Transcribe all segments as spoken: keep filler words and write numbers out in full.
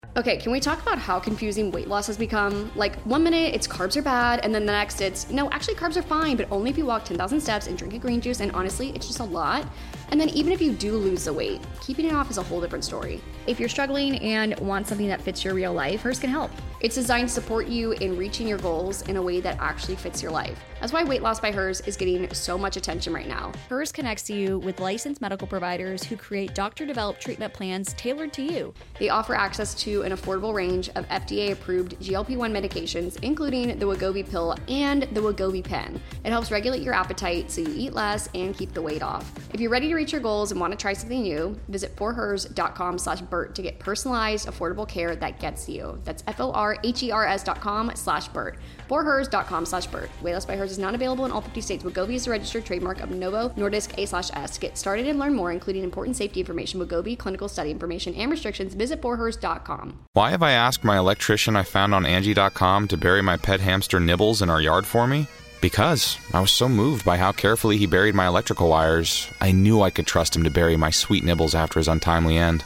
Okay, can we talk about how confusing weight loss has become? Like, one minute it's carbs are bad, and then the next it's, no, actually carbs are fine, but only if you walk ten thousand steps and drink a green juice, and honestly, it's just a lot. And then even if you do lose the weight, keeping it off is a whole different story. If you're struggling and want something that fits your real life, Hers can help. It's designed to support you in reaching your goals in a way that actually fits your life. That's why Weight Loss by Hers is getting so much attention right now. Hers connects you with licensed medical providers who create doctor-developed treatment plans tailored to you. They offer access to an affordable range of F D A-approved G L P one medications, including the Wegovy pill and the Wegovy pen. It helps regulate your appetite so you eat less and keep the weight off. If you're ready to reach your goals and want to try something new, visit forhers.com slash Bert to get personalized, affordable care that gets you. That's F-O-R-H-E-R-S dot com slash Bert. forhers.com slash Bert. Weight Loss by Hers is not available in all fifty states. Wegovy is a registered trademark of Novo Nordisk A slash S. To get started and learn more, including important safety information, Wegovy, clinical study information, and restrictions, visit forhers dot com. Why have I asked my electrician I found on Angie dot com to bury my pet hamster Nibbles in our yard for me? Because I was so moved by how carefully he buried my electrical wires, I knew I could trust him to bury my sweet Nibbles after his untimely end.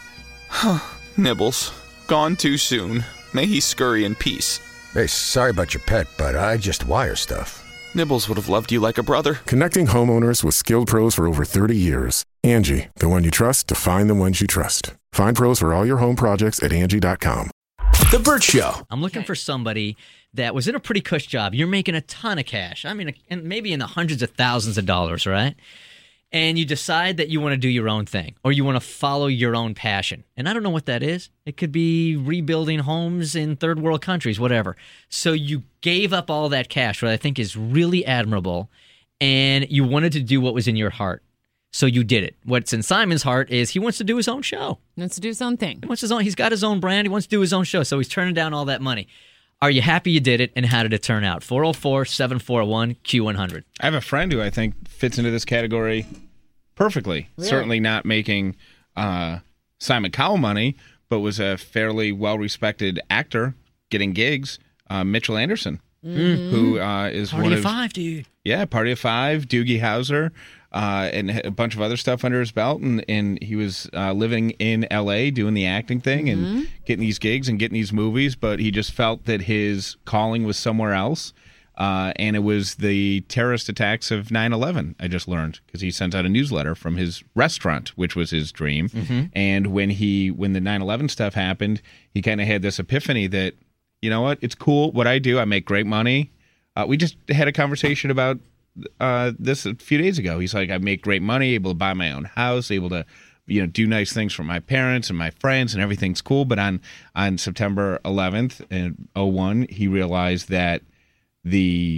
Nibbles, gone too soon. May he scurry in peace. Hey, sorry about your pet, but I just wire stuff. Nibbles would have loved you like a brother. Connecting homeowners with skilled pros for over thirty years. Angie, the one you trust to find the ones you trust. Find pros for all your home projects at Angie dot com. The Bert Show. I'm looking for somebody that was in a pretty cush job. You're making a ton of cash. I mean, and maybe in the hundreds of thousands of dollars, right? And you decide that you want to do your own thing or you want to follow your own passion. And I don't know what that is. It could be rebuilding homes in third world countries, whatever. So you gave up all that cash, what I think is really admirable, and you wanted to do what was in your heart. So you did it. What's in Simon's heart is he wants to do his own show. He wants to do his own thing. He wants his own. He's got his own brand. He wants to do his own show. So he's turning down all that money. Are you happy you did it, and how did it turn out? four oh four, seven four one, Q one hundred. I have a friend who I think fits into this category perfectly. Really? Certainly not making uh, Simon Cowell money, but was a fairly well-respected actor getting gigs. Uh, Mitchell Anderson, mm-hmm. who uh, is Party one of of Five, dude. Yeah, Party of Five, Doogie Howser, uh, and a bunch of other stuff under his belt. And, and he was uh, living in L A doing the acting thing and mm-hmm. getting these gigs and getting these movies, but he just felt that his calling was somewhere else. Uh, and it was the terrorist attacks of nine eleven, I just learned, because he sent out a newsletter from his restaurant, which was his dream. Mm-hmm. And when he when the nine eleven stuff happened, he kind of had this epiphany that, you know what, it's cool what I do. I make great money. Uh, we just had a conversation about uh, this a few days ago. He's like, I make great money, able to buy my own house, able to, you know, do nice things for my parents and my friends, and everything's cool. But on, on September eleventh in oh one, he realized that the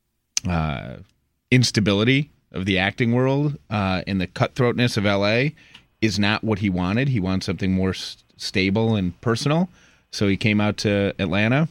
uh, instability of the acting world uh, and the cutthroatness of L A is not what he wanted. He wants something more s- stable and personal. So he came out to Atlanta,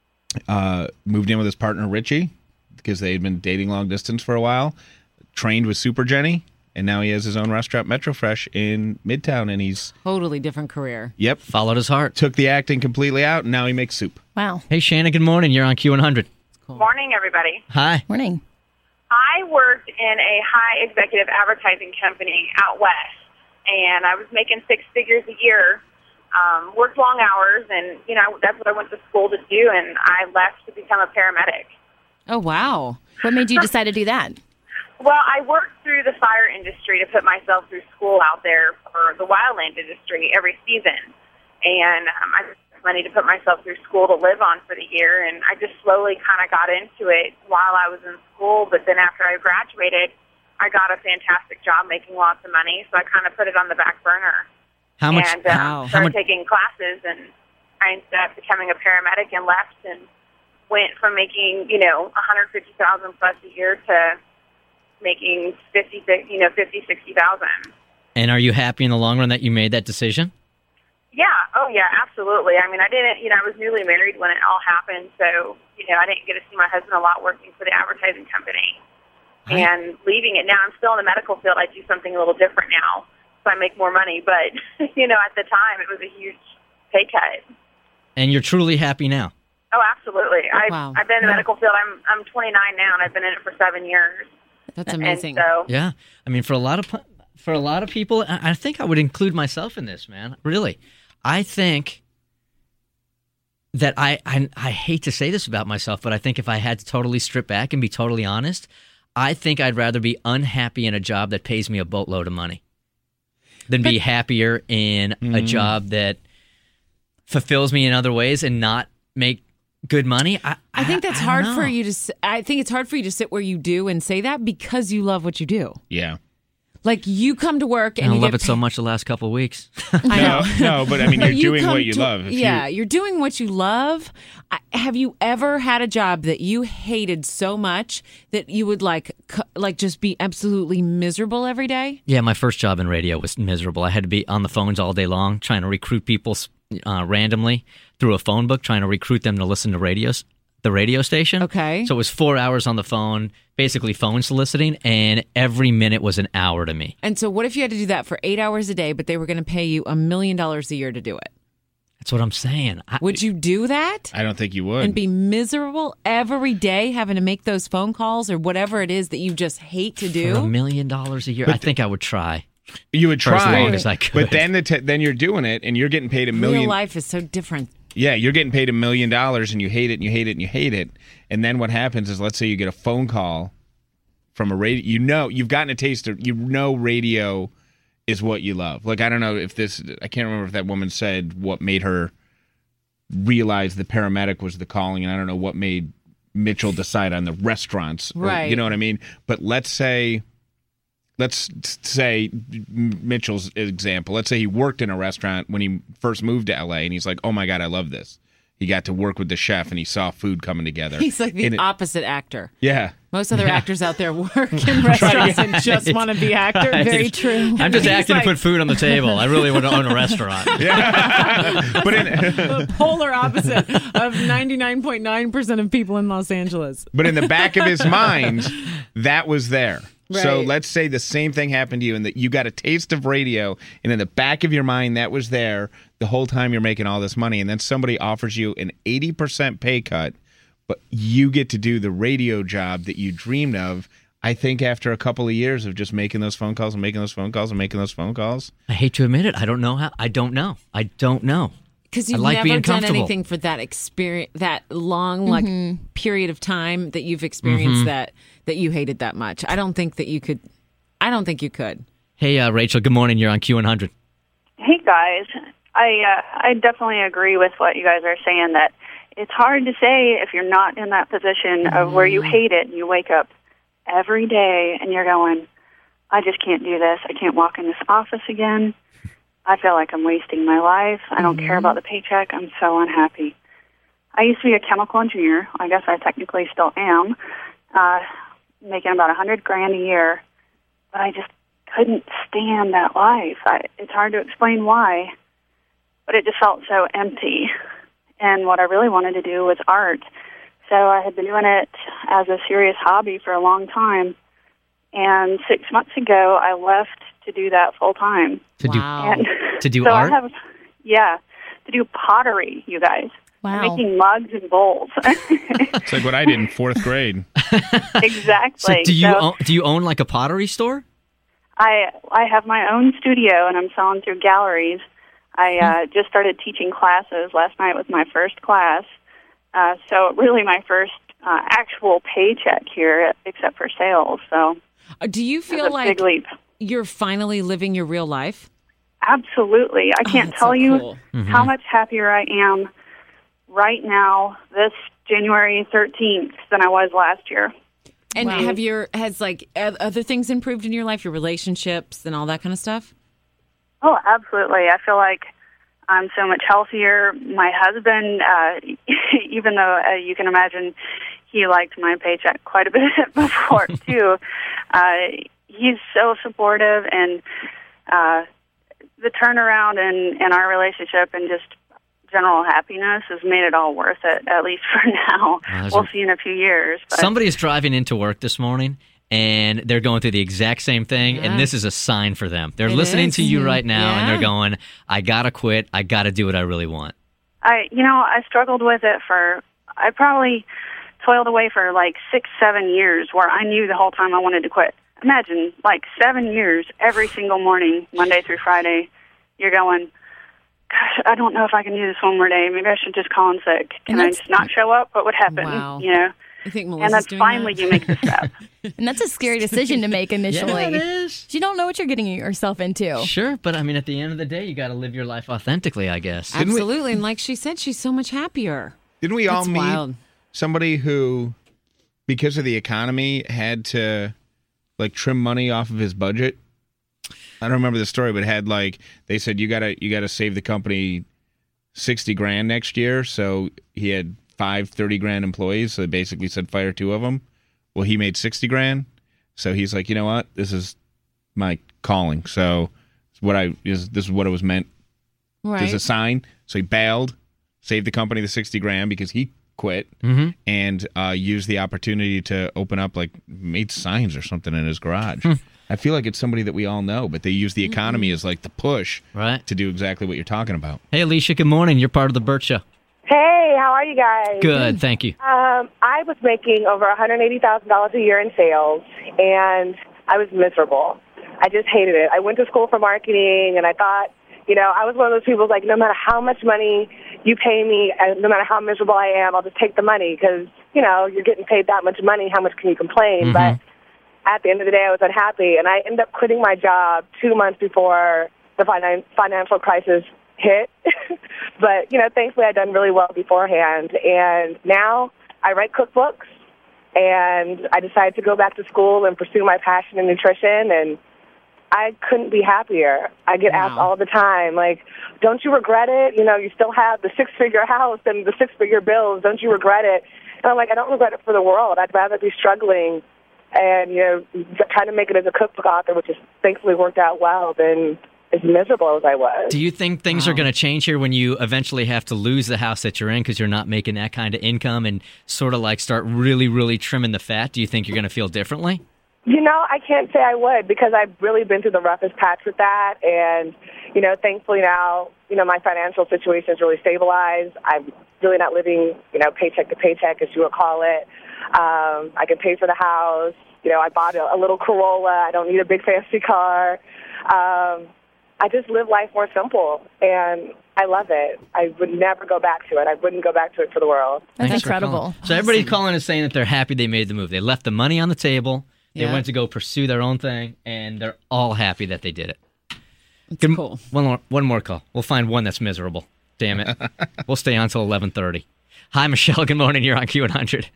uh, moved in with his partner Richie because they had been dating long distance for a while, trained with Super Jenny, and now he has his own restaurant, Metro Fresh, in Midtown, and he's... Totally different career. Yep. Followed his heart. Took the acting completely out, and now he makes soup. Wow. Hey, Shannon, good morning. You're on Q one hundred. Cool. Morning, everybody. Hi. Morning. I worked in a high executive advertising company out west, and I was making six figures a year, um, worked long hours, and, you know, that's what I went to school to do, and I left to become a paramedic. Oh, wow. What made you decide to do that? Well, I worked through the fire industry to put myself through school out there for the wildland industry every season, and um, I money to put myself through school to live on for the year, and I just slowly kind of got into it while I was in school, but then after I graduated, I got a fantastic job making lots of money, so I kind of put it on the back burner. How much? And um, wow. started How much? taking classes, and I ended up becoming a paramedic and left and went from making, you know, one hundred fifty thousand dollars plus a year to making fifty, you know, fifty, sixty thousand. And are you happy in the long run that you made that decision? Yeah. Oh, yeah, absolutely. I mean, I didn't, you know, I was newly married when it all happened, so, you know, I didn't get to see my husband a lot working for the advertising company. Right. And leaving it now, I'm still in the medical field. I do something a little different now, so I make more money. But, you know, at the time, it was a huge pay cut. And you're truly happy now? Oh, absolutely. I've, wow. I've been in the yeah. medical field. I'm I'm twenty-nine now, and I've been in it for seven years. That's amazing. And so, yeah. I mean, for a lot of for a lot of people, I think I would include myself in this, man. Really. I think that I, I I hate to say this about myself, but I think if I had to totally strip back and be totally honest, I think I'd rather be unhappy in a job that pays me a boatload of money than but, be happier in mm. a job that fulfills me in other ways and not make good money. I, I think that's I hard know. for you to. I think it's hard for you to sit where you do and say that because you love what you do. Yeah. Like you come to work and I you love get it so much the last couple of weeks. I know. No, no, but I mean, you're you doing what you to, love. If yeah, you, you're doing what you love. I, have you ever had a job that you hated so much that you would like, cu- like just be absolutely miserable every day? Yeah, my first job in radio was miserable. I had to be on the phones all day long trying to recruit people uh, randomly through a phone book, trying to recruit them to listen to radios. The radio station. Okay. So it was four hours on the phone, basically phone soliciting, and every minute was an hour to me. And so what if you had to do that for eight hours a day, but they were going to pay you a million dollars a year to do it? That's what I'm saying. I, would you do that? I don't think you would. And be miserable every day having to make those phone calls or whatever it is that you just hate to do? For a million dollars a year? But I think I would try. You would for try. as long as I could. But then, the t- then you're doing it, and you're getting paid a million. Real life is so different. Yeah, you're getting paid a million dollars and you hate it and you hate it and you hate it. And then what happens is, let's say you get a phone call from a radio. You know, you've gotten a taste of, you know, radio is what you love. Like, I don't know if this, I can't remember if that woman said what made her realize the paramedic was the calling. And I don't know what made Mitchell decide on the restaurants. Or, right. You know what I mean? But let's say, let's say Mitchell's example. Let's say he worked in a restaurant when he first moved to L A and he's like, oh my God, I love this. He got to work with the chef and he saw food coming together. He's like the it, opposite actor. Yeah. Most other yeah. actors out there work in restaurants and just want to be actors. Very true. I'm just acting like, to put food on the table. I really want to own a restaurant. Yeah. But in, the polar opposite of ninety-nine point nine percent of people in Los Angeles. But in the back of his mind, that was there. Right. So let's say the same thing happened to you and that you got a taste of radio, and in the back of your mind that was there the whole time you're making all this money, and then somebody offers you an eighty percent pay cut, but you get to do the radio job that you dreamed of. I think after a couple of years of just making those phone calls and making those phone calls and making those phone calls. I hate to admit it. I don't know how. I don't know. I don't know. Because you've like never done anything for that experience, that long like mm-hmm. period of time that you've experienced mm-hmm. that that you hated that much. I don't think that you could. I don't think you could. Hey, uh, Rachel. Good morning. You're on Q one hundred. Hey guys, I uh, I definitely agree with what you guys are saying. That it's hard to say if you're not in that position mm-hmm. of where you hate it and you wake up every day and you're going, I just can't do this. I can't walk in this office again. I feel like I'm wasting my life. I don't mm-hmm. care about the paycheck. I'm so unhappy. I used to be a chemical engineer. I guess I technically still am, uh, making about a hundred grand a year. But I just couldn't stand that life. I, it's hard to explain why, but it just felt so empty. And what I really wanted to do was art. So I had been doing it as a serious hobby for a long time. And six months ago, I left to do that full time. To do wow. and to do so art? I have, yeah, to do pottery, you guys. Wow. I'm making mugs and bowls. It's like what I did in fourth grade. Exactly. So do you so own, do you own like a pottery store? I I have my own studio and I'm selling through galleries. I uh, just started teaching classes. Last night was my first class. Uh, so really my first uh, actual paycheck here, except for sales. So uh, do you feel it's a like big leap. You're finally living your real life? Absolutely. I can't oh, tell so you cool. mm-hmm. how much happier I am right now, this January thirteenth, than I was last year. And wow. have your has like other things improved in your life, your relationships and all that kind of stuff? Oh, absolutely. I feel like I'm so much healthier. My husband, uh, even though uh, you can imagine he liked my paycheck quite a bit before, too, uh, he's so supportive, and uh, the turnaround in, in our relationship and just general happiness has made it all worth it, at least for now. Uh, we'll see in a few years. But. Somebody is driving into work this morning, and they're going through the exact same thing, yeah. and this is a sign for them. They're it listening is. to you right now, yeah. and they're going, I got to quit. I got to do what I really want. I, you know, I struggled with it for, I probably toiled away for like six, seven years where I knew the whole time I wanted to quit. Imagine, like seven years, every single morning, Monday through Friday, you're going, gosh, I don't know if I can do this one more day. Maybe I should just call in sick. Can And I that's- just not show up? What would happen? Wow. You know? I think And Melissa's then doing finally that. you make the step. And that's a scary decision to make initially. Yeah, it is. You don't know what you're getting yourself into. Sure, but I mean, at the end of the day, you got to live your life authentically, I guess. Didn't we- Absolutely. And like she said, she's so much happier. Didn't we all That's meet wild. somebody who, because of the economy, had to like trim money off of his budget? I don't remember the story, but it had like they said you gotta you gotta save the company sixty grand next year. So he had five thirty grand employees. So they basically said fire two of them. Well, he made sixty grand. So he's like, you know what? This is my calling. So it's what I is this is what it was meant. Right. There's a sign. So he bailed, saved the company the sixty grand because he quit, Mm-hmm. and uh, used the opportunity to open up, like, made signs or something in his garage. I feel like it's somebody that we all know, but they use the economy as like the push Right. to do exactly what you're talking about. Hey, Alicia, good morning. You're part of the Burt Show. Hey, how are you guys? Good, thank you. Um, I was making over one hundred eighty thousand dollars a year in sales, and I was miserable. I just hated it. I went to school for marketing, and I thought, you know, I was one of those people like, no matter how much money you pay me, and no matter how miserable I am, I'll just take the money because, you know, you're getting paid that much money. How much can you complain? Mhm. But at the end of the day, I was unhappy, and I ended up quitting my job two months before the finan- financial crisis hit. But, you know, thankfully I'd done really well beforehand. And now I write cookbooks, and I decided to go back to school and pursue my passion in nutrition, and I couldn't be happier. I get asked all the time, like, don't you regret it? You know, you still have the six-figure house and the six-figure bills. Don't you regret it? And I'm like, I don't regret it for the world. I'd rather be struggling and, you know, trying to make it as a cookbook author, which has thankfully worked out well, than as miserable as I was. Do you think things are going to change here when you eventually have to lose the house that you're in because you're not making that kind of income and sort of like start really, really trimming the fat? Do you think you're going to feel differently? You know, I can't say I would because I've really been through the roughest patch with that. And, you know, thankfully now, you know, my financial situation is really stabilized. I'm really not living, you know, paycheck to paycheck, as you would call it. Um, I can pay for the house. You know, I bought a, a little Corolla. I don't need a big fancy car. Um, I just live life more simple, and I love it. I would never go back to it. I wouldn't go back to it for the world. That's Thanks for incredible. calling. So everybody's calling and saying that they're happy they made the move. They left the money on the table. They Yeah. went to go pursue their own thing, and they're all happy that they did it. It's Good- cool. One more, one more call. We'll find one that's miserable. Damn it. We'll stay on until eleven thirty. Hi, Michelle. Good morning. You're on Q one hundred.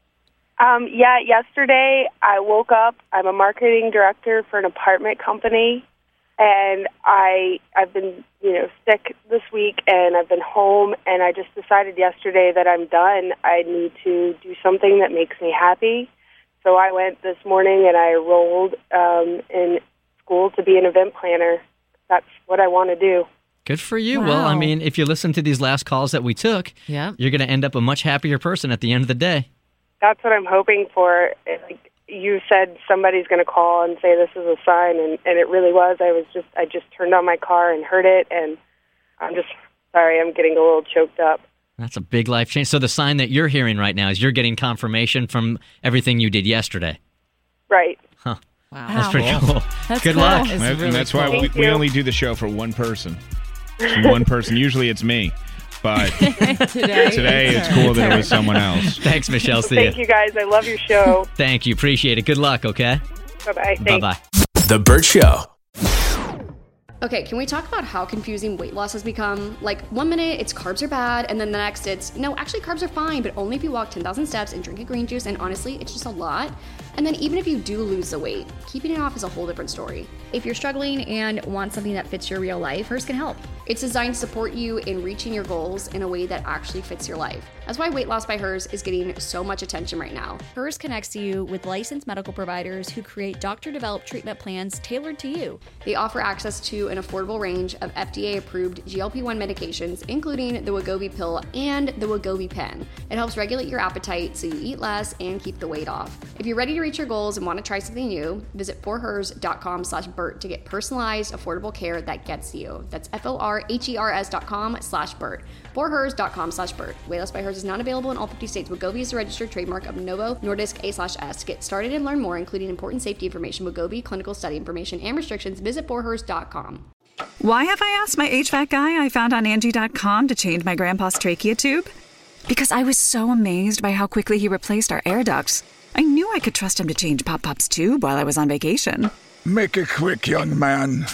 Um, yeah, yesterday I woke up. I'm a marketing director for an apartment company, and I I've been you know sick this week, and I've been home, and I just decided yesterday that I'm done. I need to do something that makes me happy. So I went this morning and I enrolled um, in school to be an event planner. That's what I want to do. Good for you. Well, I Wow. mean, if you listen to these last calls that we took, Yeah. you're going to end up a much happier person at the end of the day. That's what I'm hoping for. Like you said, somebody's going to call and say this is a sign, and, and it really was. I was just I just turned on my car and heard it, and I'm just sorry. I'm getting a little choked up. That's a big life change. So the sign that you're hearing right now is you're getting confirmation from everything you did yesterday. Right. Huh. Wow. That's pretty cool. That's Good cool. luck. It's And really that's cool. why we, Thank we you. only do the show for one person. It's one person. Usually it's me. But Today, today it's cool that it was someone else. Thanks, Michelle. See Thank ya. you guys. I love your show. Thank you. Appreciate it. Good luck, okay? Bye-bye. Thanks. Bye-bye. The Burt Show. Okay, can we talk about how confusing weight loss has become? Like, one minute it's carbs are bad, and then the next it's, no, actually carbs are fine, but only if you walk ten thousand steps and drink a green juice, and honestly, it's just a lot. And then even if you do lose the weight, keeping it off is a whole different story. If you're struggling and want something that fits your real life, Hers can help. It's designed to support you in reaching your goals in a way that actually fits your life. That's why Weight Loss by Hers is getting so much attention right now. Hers connects you with licensed medical providers who create doctor-developed treatment plans tailored to you. They offer access to an affordable range of F D A-approved G L P one medications, including the Wegovy pill and the Wegovy pen. It helps regulate your appetite so you eat less and keep the weight off. If you're ready to reach your goals and want to try something new, visit forhers.com slash Burt to get personalized, affordable care that gets you. That's F-O-R-H-E-R-S dot com slash Burt. forhers.com slash Burt. Weight Loss by Hers is not available in all fifty states. Wegovy is a registered trademark of Novo Nordisk A slash S. To get started and learn more, including important safety information, Wegovy, clinical study information, and restrictions, visit forhers dot com. Why have I asked my H V A C guy I found on Angie dot com to change my grandpa's trachea tube? Because I was so amazed by how quickly he replaced our air ducts. I knew I could trust him to change Pop Pop's tube while I was on vacation. Make it quick, young man.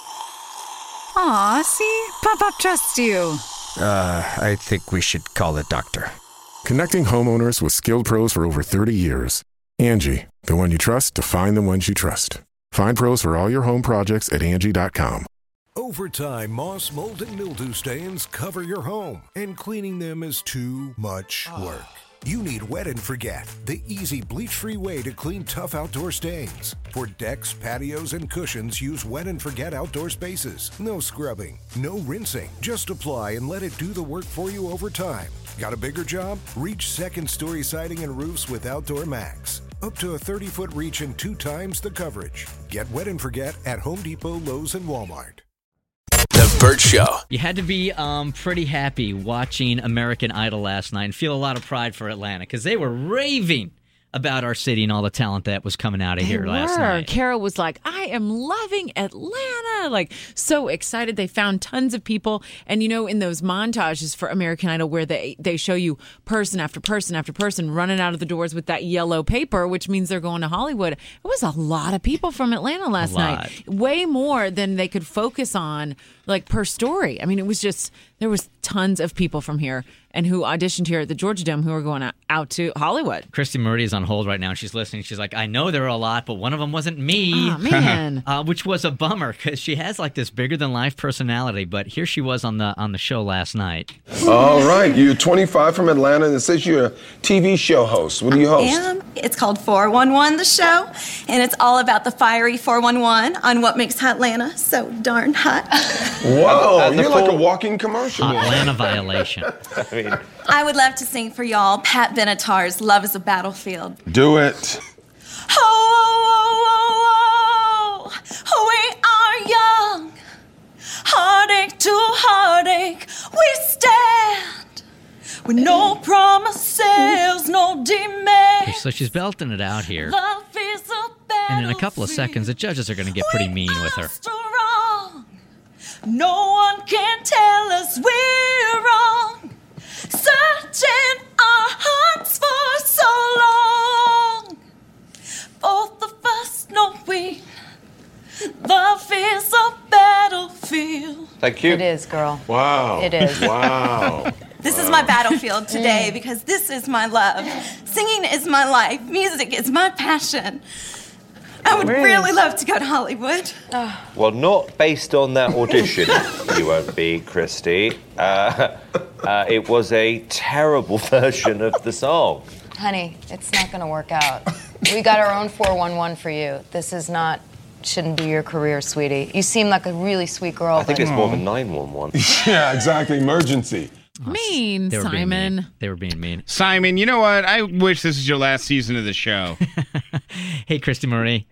Aw, see? Pop Pop trusts you. Uh, I think we should call a doctor. Connecting homeowners with skilled pros for over thirty years. Angie, the one you trust to find the ones you trust. Find pros for all your home projects at Angie dot com. Over time, moss, mold, and mildew stains cover your home, and cleaning them is too much work. You need Wet and Forget, the easy bleach-free way to clean tough outdoor stains. For decks, patios, and cushions, use Wet and Forget outdoor spaces. No scrubbing, no rinsing. Just apply and let it do the work for you over time. Got a bigger job? Reach second-story siding and roofs with Outdoor Max. Up to a thirty-foot reach and two times the coverage. Get Wet and Forget at Home Depot, Lowe's, and Walmart. The Burt Show. You had to be um, pretty happy watching American Idol last night and feel a lot of pride for Atlanta because they were raving about our city and all the talent that was coming out of They here were. last night. Carol was like, I am loving Atlanta. Like, so excited. They found tons of people. And, you know, in those montages for American Idol where they, they show you person after person after person running out of the doors with that yellow paper, which means they're going to Hollywood. It was a lot of people from Atlanta last night. Way more than they could focus on, like, per story. I mean, it was just, there was tons of people from here and who auditioned here at the Georgia Dome who are going out, out to Hollywood. Christy Murray is on hold right now, and she's listening. She's like, I know there are a lot, but one of them wasn't me. Oh, man. uh, which was a bummer because she has like this bigger-than-life personality, but here she was on the on the show last night. All right, you're twenty-five from Atlanta, and it says you're a T V show host. What do you host? am. It's called four one one, the show, and it's all about the fiery four one one on what makes Hotlanta so darn hot. Whoa, And the you're like full- a walking commercial. Atlanta violation. I mean, I would love to sing for y'all Pat Benatar's Love is a Battlefield. do it. Oh, oh, oh, oh, we are young, heartache to heartache, we stand with no promises, no demands. So she's belting it out here. Love is a And in a couple of seconds, the judges are going to get pretty mean with her. strong. No one can tell us we're wrong. Searching our hearts for so long. Both of us know we love is a battlefield. Thank you. It is, girl. Wow. It is. Wow. This is my battlefield today because this is my love. Singing is my life. Music is my passion. I would Rude. really love to go to Hollywood. Well, not based on that audition, you won't be, Christy. Uh, uh, it was a terrible version of the song. Honey, it's not going to work out. We got our own four one one for you. This is not, shouldn't be your career, sweetie. You seem like a really sweet girl. I think but- it's more of a nine one one. Yeah, exactly. Emergency. Mean, They were being Simon. mean. They were being mean. Simon, you know what? I wish this was your last season of the show. Hey, Christy Marie.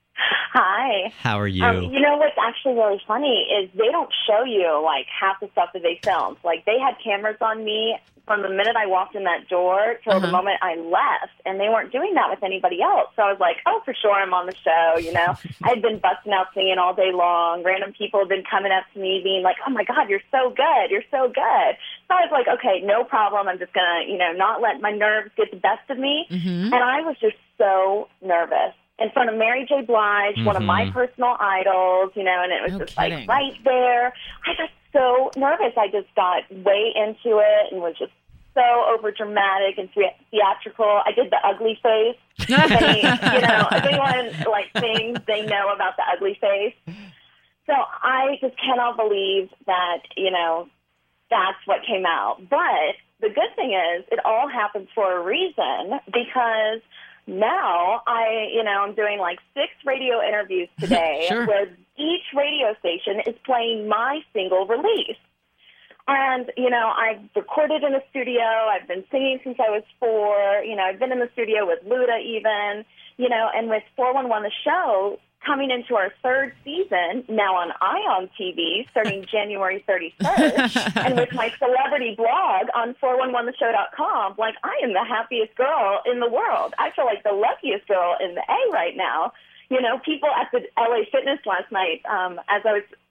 Hi. How are you? Um, you know what's actually really funny is they don't show you like half the stuff that they filmed. Like they had cameras on me from the minute I walked in that door till the Uh-huh. moment I left, and they weren't doing that with anybody else. So I was like, oh, for sure I'm on the show, you know. I had been busting out singing all day long. Random people had been coming up to me being like, oh, my God, you're so good. You're so good. So I was like, okay, no problem. I'm just going to, you know, not let my nerves get the best of me. Mm-hmm. And I was just so nervous. In front of Mary J. Blige, one of my Mhm. personal idols, you know, and it was No just kidding. like right there. I got so nervous. I just got way into it and was just so over dramatic and thea- theatrical. I did the ugly face. If any, you know, if anyone like sings, they know about the ugly face. So I just cannot believe that, you know, that's what came out. But the good thing is it all happens for a reason because now I, you know, I'm doing like six radio interviews today Sure. where each radio station is playing my single release. And, you know, I've recorded in a studio. I've been singing since I was four. You know, I've been in the studio with Luda even, you know, and with four one one The Show coming into our third season, now on Ion T V, starting January thirty-first, and with my celebrity blog on four one one the show dot com, like, I am the happiest girl in the world. I feel like the luckiest girl in the A right now. You know, people at the L A Fitness last night, um, as I was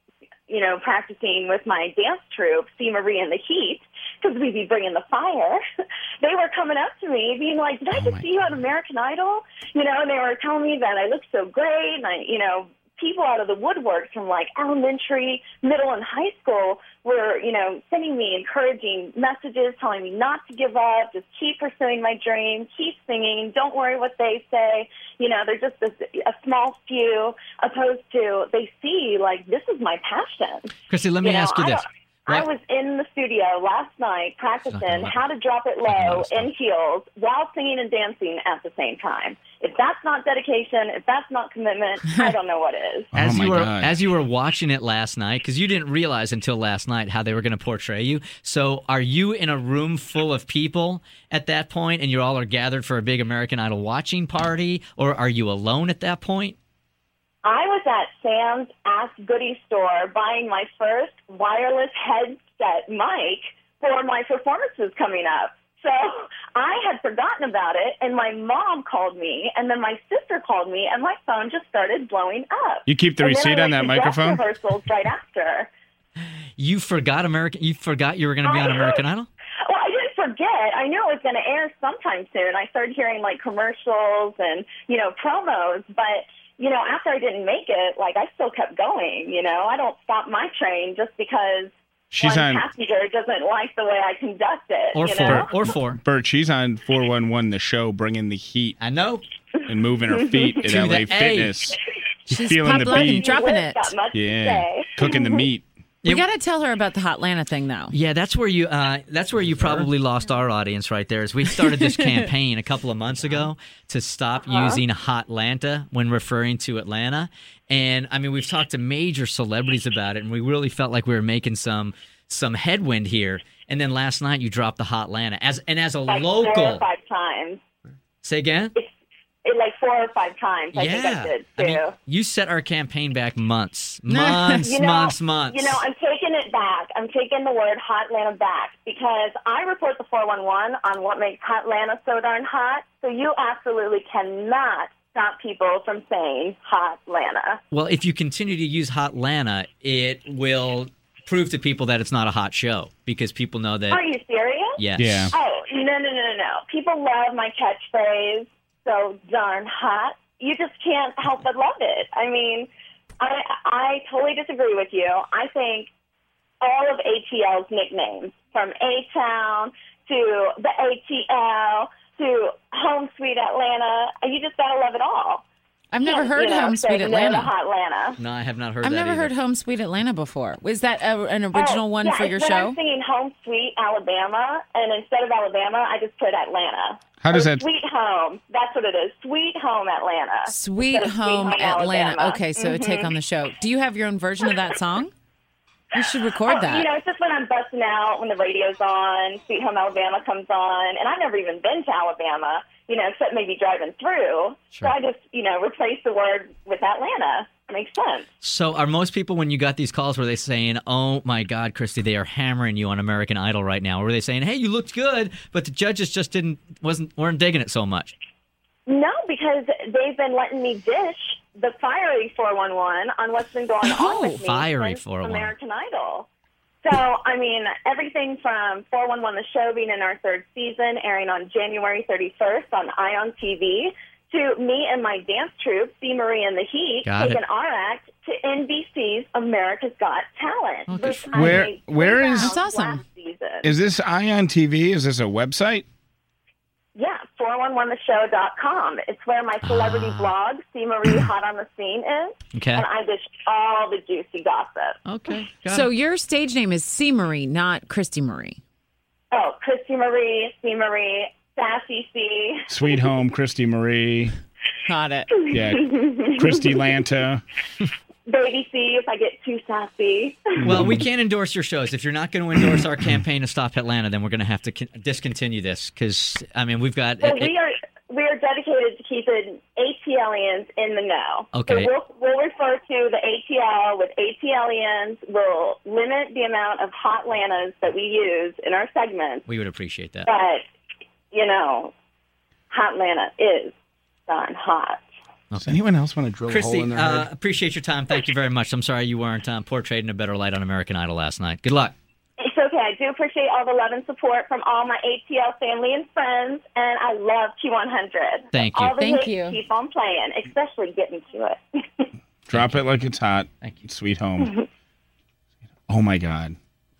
you know, practicing with my dance troupe, See Marie and the Heat, because we'd be bringing the fire, they were coming up to me being like, did I just see you on American Idol? You know, and they were telling me that I looked so great, and I, you know, people out of the woodwork from like elementary, middle, and high school were, you know, sending me encouraging messages, telling me not to give up, just keep pursuing my dream, keep singing, don't worry what they say. You know, they're just a, a small few, opposed to they see like this is my passion. Christy, let me You know, ask you I this. don't- I was in the studio last night practicing about how to drop it low in heels while singing and dancing at the same time. If that's not dedication, if that's not commitment, I don't know what is. As Oh, you my were God. as you were watching it last night, because you didn't realize until last night how they were going to portray you. So, are you in a room full of people at that point, and you all are gathered for a big American Idol watching party, or are you alone at that point? I was at Sam's Ask Goody store buying my first wireless headset mic for my performances coming up. So I had forgotten about it, and my mom called me, and then my sister called me, and my phone just started blowing up. You keep the And then receipt I on that went to dress microphone? rehearsals right after. You forgot American. You forgot you were going to be on I- American Idol. Well, I didn't forget. I knew it was going to air sometime soon. I started hearing like commercials and, you know, promos, but you know, after I didn't make it, like I still kept going, you know. I don't stop my train just because She's one on- passenger doesn't like the way I conduct it, Or you four. know? Or four. Bert, she's on four one one the show, bringing the heat. I know. And moving her feet at To L A the A. Fitness. She's feeling the pop-loading, beat. dropping it. Got much to Yeah. say. Cooking the meat. We got to tell her about the Hot Lana thing, though. Yeah, that's where you uh, that's where you probably lost our audience right there. Is we started this campaign a couple of months ago to stop Uh-huh. using Hotlanta when referring to Atlanta, and I mean we've talked to major celebrities about it, and we really felt like we were making some some headwind here. And then last night you dropped the Hotlanta as and as a Like four local. or five times. Say again. It, like four or five times, I think I Yeah, did, too. I mean, you set our campaign back months, months, You know, months, months. You know, I'm taking it back. I'm taking the word Hotlanta back because I report the four one one on what makes Hotlanta so darn hot. So you absolutely cannot stop people from saying Hotlanta. Well, if you continue to use Hotlanta, it will prove to people that it's not a hot show because people know that. Are you serious? Yes. Yeah. Oh, no, no, no, no, no. People love my catchphrase, so darn hot. You just can't help but love it. I mean, I, I totally disagree with you. I think all of A T L's nicknames, from A-Town to the A T L to Home Sweet Atlanta, you just gotta love it all. I've never Can't, heard you know, Home say Sweet no Atlanta. to Hotlanta. No, I have not heard I've that never either. heard Home Sweet Atlanta before. Was that a, an original Oh, one yeah, for your when show? I'm singing Home Sweet Alabama, and instead of Alabama, I just put Atlanta. How does Or that- Sweet Home. That's what it is. Sweet Home Atlanta. Sweet Instead of Home Atlanta. Alabama. Okay, so a take Mhm. on the show. Do you have your own version of that song? You should record Oh, that. You know, it's just when I'm busting out, when the radio's on, Sweet Home Alabama comes on, and I've never even been to Alabama, you know, except maybe driving through. Sure. So I just, you know, replace the word with Atlanta. Makes sense. So, are most people, when you got these calls, were they saying, "Oh my God, Christy, they are hammering you on American Idol right now"? Or were they saying, "Hey, you looked good, but the judges just didn't wasn't weren't digging it so much"? No, because they've been letting me dish the fiery four one one on what's been going Oh, on with me fiery since four one one. American Idol. So, I mean, everything from four one one the show being in our third season, airing on January thirty-first on Ion T V, to me and my dance troupe, See Marie and the Heat, Got taking it. our act to N B C's America's Got Talent. which I Where made where three is rounds last season. is this Ion T V? Is this a website? Yeah, four one one the show dot com. It's where my celebrity blog, See Marie Hot on the Scene, is. Okay. And I dish all the juicy gossip. Okay. So your stage name is C. Marie, not Christy Marie. Oh, Christy Marie, See Marie, Sassy C. Sweet Home, Christy Marie. Got it. Yeah, Christy Lanta. Baby C if I get too sassy. Well, we can't endorse your shows. If you're not going to endorse our campaign to stop Atlanta, then we're going to have to con- discontinue this because I mean we've got. So it- it- we are we are dedicated to keeping ATLians in the know. Okay. So we'll, we'll refer to the A T L with ATLians. We'll limit the amount of hot Lanas that we use in our segments. we would appreciate that. But, you know, Hotlanta is darn hot. Does anyone else want to drill a Christy, hole in their uh, head? appreciate your time. Thank you very much. I'm sorry you weren't um, portrayed in a better light on American Idol last night. Good luck. It's okay. I do appreciate all the love and support from all my A T L family and friends, and I love Q one hundred. Thank you. All the Thank hits you. Keep on playing, especially getting to it. Drop it like it's hot. Thank you. Sweet home. Oh, my God.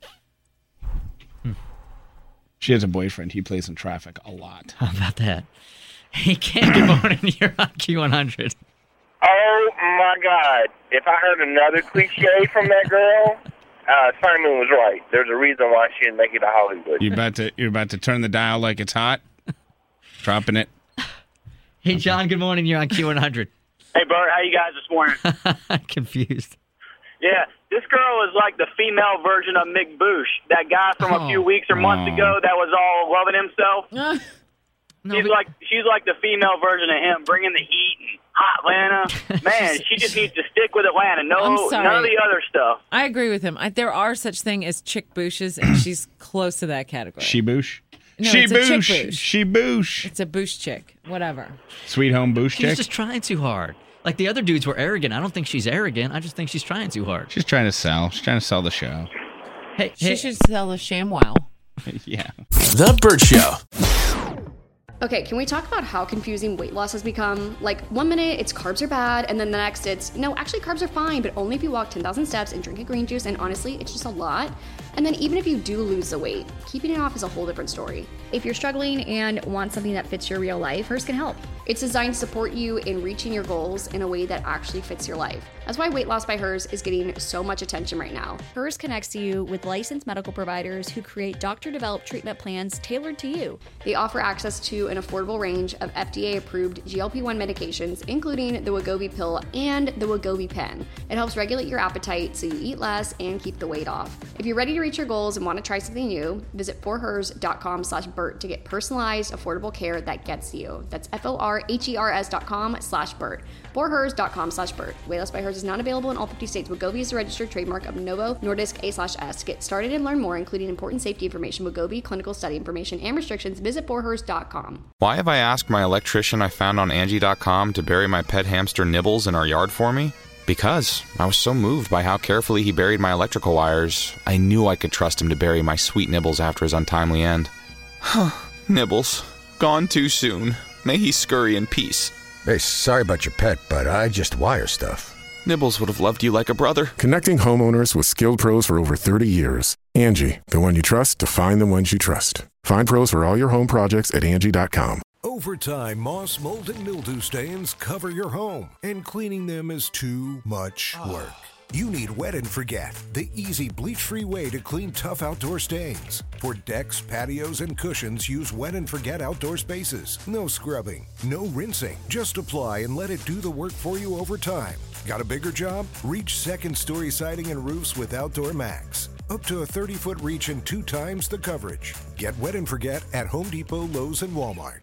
Hmm. She has a boyfriend. He plays in traffic a lot. How about that? Hey, Cam, good morning. You're on Q one hundred. Oh, my God. If I heard another cliche from that girl, uh, Simon was right. There's a reason why she didn't make it to Hollywood. You about to you're about to turn the dial like it's hot? Dropping it. Hey, John, good morning. You're on Q one hundred. Hey, Bert, how you guys this morning? I'm confused. Yeah, this girl is like the female version of Mick Boosh, that guy from a few weeks or months Oh. ago that was all loving himself. she's like she's like the female version of him, bringing the heat and hot Atlanta. Man, she just needs to stick with Atlanta. No, I'm sorry. none of the other stuff. I agree with him. I, there are such thing as chick booshes, and she's close to that category. She boosh? No, she it's a chick boosh. boosh. She boosh. It's a boosh chick. Whatever. Sweet home boosh She's chick? just trying too hard. Like the other dudes were arrogant. I don't think she's arrogant. I just think she's trying too hard. She's trying to sell. She's trying to sell the show. Hey, She hey. should sell a ShamWow. Yeah. The Burt Show. Okay, can we talk about how confusing weight loss has become? Like, one minute it's carbs are bad, and then the next it's, no, actually carbs are fine, but only if you walk ten thousand steps and drink a green juice, and honestly, it's just a lot. And then even if you do lose the weight, keeping it off is a whole different story. If you're struggling and want something that fits your real life, hers can help. It's designed to support you in reaching your goals in a way that actually fits your life. That's why Weight Loss by Hers is getting so much attention right now. Hers connects you with licensed medical providers who create doctor-developed treatment plans tailored to you. They offer access to an affordable range of F D A-approved G L P one medications, including the Wegovy pill and the Wegovy pen. It helps regulate your appetite so you eat less and keep the weight off. If you're ready to reach your goals and want to try something new, visit forhers.com slash Bert to get personalized, affordable care that gets you. That's F-O-R-H-E-R-S dot com slash Bert. forhers.com slash Bert. Weight Loss by Hers is not available in all fifty states. Wegovy is a registered trademark of Novo Nordisk A slash S. To get started and learn more, including important safety information, Wegovy, clinical study information, and restrictions, visit forhers dot com. Why have I asked my electrician I found on Angie dot com to bury my pet hamster Nibbles in our yard for me? Because I was so moved by how carefully he buried my electrical wires, I knew I could trust him to bury my sweet Nibbles after his untimely end. Nibbles, gone too soon. May he scurry in peace. Hey, sorry about your pet, but I just wire stuff. Nibbles would have loved you like a brother. Connecting homeowners with skilled pros for over thirty years. Angie, the one you trust to find the ones you trust. Find pros for all your home projects at Angie dot com. Over time, moss, mold, and mildew stains cover your home, and cleaning them is too much work. You need Wet and Forget, the easy bleach-free way to clean tough outdoor stains. For decks, patios, and cushions, use Wet and Forget outdoor spaces. No scrubbing, no rinsing. Just apply and let it do the work for you over time. Got a bigger job? Reach second-story siding and roofs with Outdoor Max. Up to a thirty-foot reach and two times the coverage. Get Wet and Forget at Home Depot, Lowe's, and Walmart.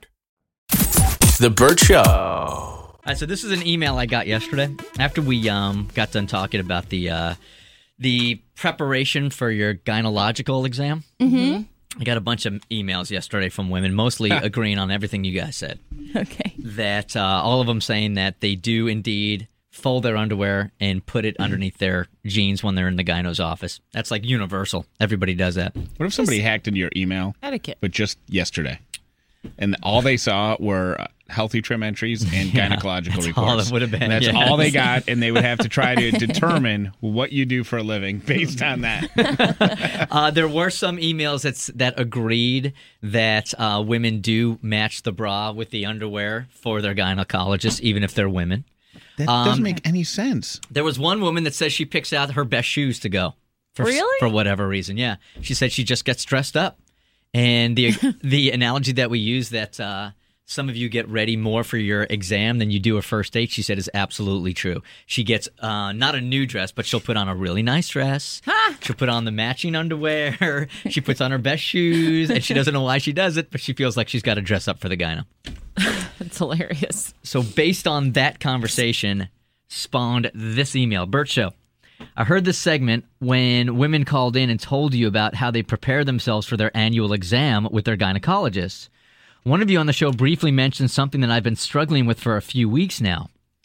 The Burt Show. All right, so this is an email I got yesterday after we um, got done talking about the uh, the preparation for your gynecological exam. Mm-hmm. I got a bunch of emails yesterday from women, mostly agreeing on everything you guys said. Okay. That uh, all of them saying that they do indeed fold their underwear and put it underneath their jeans when they're in the gyno's office. That's like universal. Everybody does that. What if somebody hacked into your email? Etiquette. But just yesterday. And all they saw were uh, healthy trim entries and Yeah, gynecological that's reports. all it would have been, And that's yes. all they got, and they would have to try to determine what you do for a living based on that. uh, there were some emails that's, that agreed that uh, women do match the bra with the underwear for their gynecologist, even if they're women. That Um, doesn't make any sense. There was one woman that says she picks out her best shoes to go. For, Really? For whatever reason, yeah. She said she just gets dressed up. And the the analogy that we use that uh, some of you get ready more for your exam than you do a first date, she said, is absolutely true. She gets uh, not a new dress, but she'll put on a really nice dress. She'll put on the matching underwear. She puts on her best shoes, and she doesn't know why she does it, but she feels like she's got to dress up for the gyno. That's hilarious. So based on that conversation, spawned this email. Burt Show. I heard this segment when women called in and told you about how they prepare themselves for their annual exam with their gynecologists. One of you on the show briefly mentioned something that I've been struggling with for a few weeks now.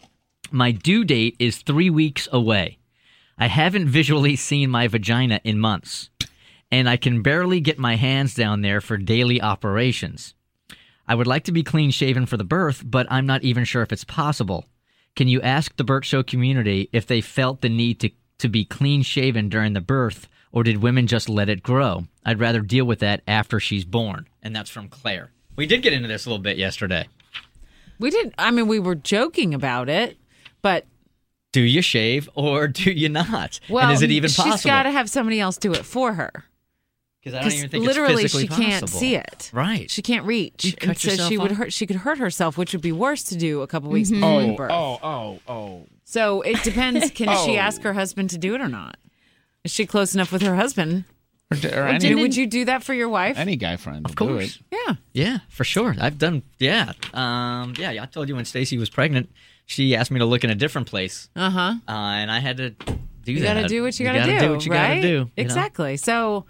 My due date is three weeks away. I haven't visually seen my vagina in months, and I can barely get my hands down there for daily operations. I would like to be clean-shaven for the birth, but I'm not even sure if it's possible. Can you ask the Burt Show community if they felt the need to, to be clean-shaven during the birth, or did women just let it grow? I'd rather deal with that after she's born. And that's from Claire. We did get into this a little bit yesterday. We did. I mean, we were joking about it, but... Do you shave or do you not? Well, and is it even possible? She's got to have somebody else do it for her. Because I don't even think literally it's physically she can't possible. see it. Right. She can't reach. You cut and so yourself she would off? hurt. She could hurt herself, which would be worse to do a couple weeks Mhm. before Oh, birth. oh, oh, oh. So it depends. Can Oh. she ask her husband to do it or not? Is she close enough with her husband? Or, or Would any, you, would you do that for your wife? any guy friend. Of course. Yeah. Yeah, for sure. I've done, yeah. Um, yeah, I told you when Stacy was pregnant, she asked me to look in a different place. Uh-huh. Uh, and I had to do You that. got to do what you, got gotta to do. do what you right? gotta do. you know? Exactly. So